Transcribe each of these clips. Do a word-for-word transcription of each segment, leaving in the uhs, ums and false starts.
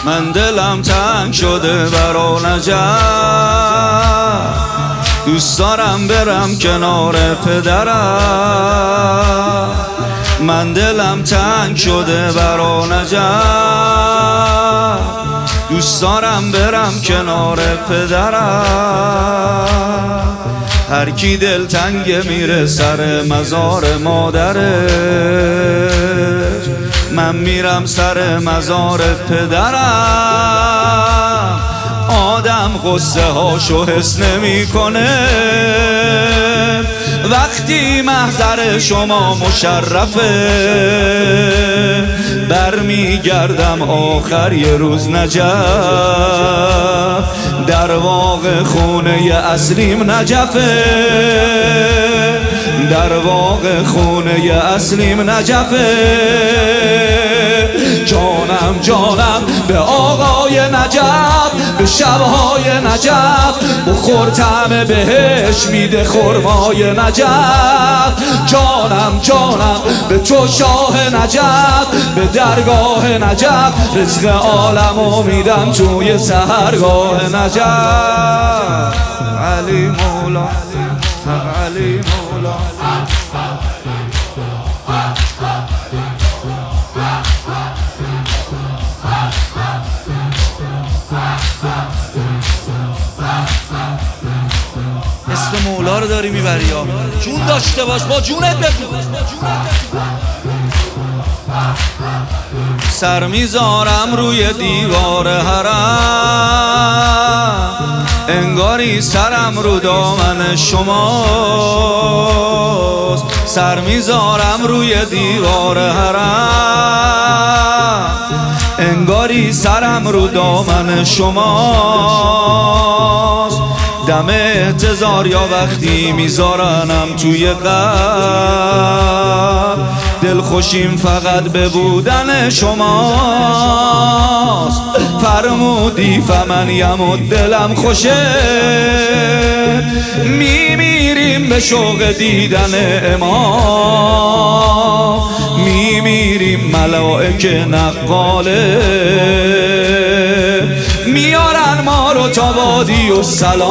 من دلم تنگ شده برا نجف، دوست دارم برم کنار پدرم. من دلم تنگ شده برا نجف، دوست دارم برم کنار پدرم. هر کی دل تنگ میره سر مزار مادرش، من میرم سر مزار پدرم. آدم غصه هاشو حس نمی کنه وقتی محضر شما مشرفه. برمیگردم آخر یه روز نجف، در واقع خونه اصلیم نجفه، در واقع خونه اصلیم نجفه. جانم جانم به آقای نجف، به شبهای نجف، بخور طعم بهش میده خرمای نجف. جانم جانم به تو شاه نجف، به درگاه نجف، رزق عالمو میدم توی سحرگاه نجف. علی مولا، علی مولا. اسم مولا رو داری میبری یا جون داشته باش، با جونت بگو. سر میذارم روی دیوار حرم، انگاری سرم رو دامن شماست. سر میذارم روی دیوار حرم، انگاری سرم رو دامن شماست. دم احتضار یا وقتی میذارنم توی قبر، دل خوشیم فقط به بودن شماست. فرمودی فمن یمد دلم خوشه، میمیریم به شوق دیدن امام، میمیریم ملائکه نقاله میارن ما رو تا وادی و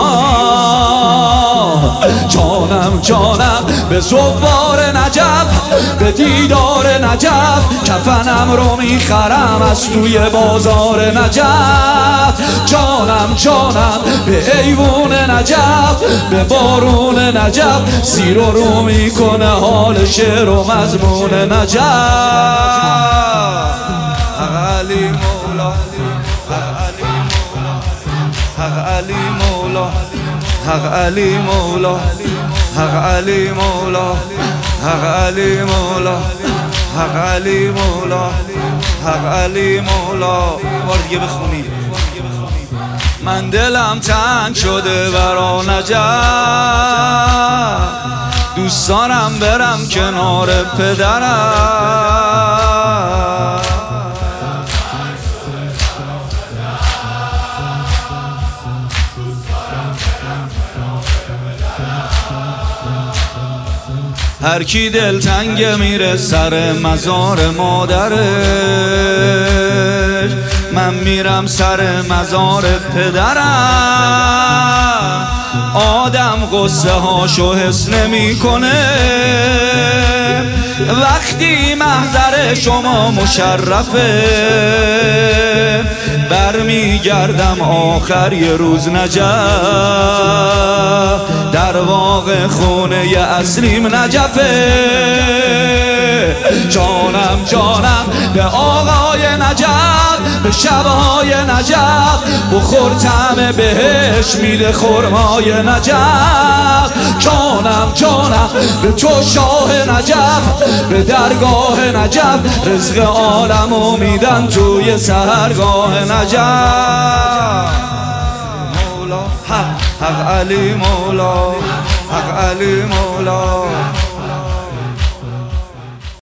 سلام. جانم جانم به زوار نجف، به دیدار نجف، کفنم رو میخرم از توی بازار نجف. جانم جانم به ایوون نجف، به بارون نجف، زیر و رو میکنه حال شعر و مضمون نجف. علی مولا، حق علی مولا، حق علی مولا، حق علی مولا، حق علی مولا، حق علی مولا، حق علی مولا. بار دیگه بخونی. من دلم تنگ شده برا نجف، دوست دارم برم کنار پدرم. هر کی دل تنگ میره سر مزار مادرش، من میرم سر مزار پدرم. آدم غصه هاشو حس نمی کنه وقتی محضر شما مشرفه. برمیگردم آخر یه روز نجف، در واقع خونه اصلیم نجفه. جانم جانم به آقای نجف، به شبهای نجف، بخور طعم بهش میده خرمای نجف. جانم جانم به تو شاه نجف، به درگاه نجف، رزق عالمو میدن توی سحرگاه نجف. مولا، حق حق علی مولا، حق علی مولا.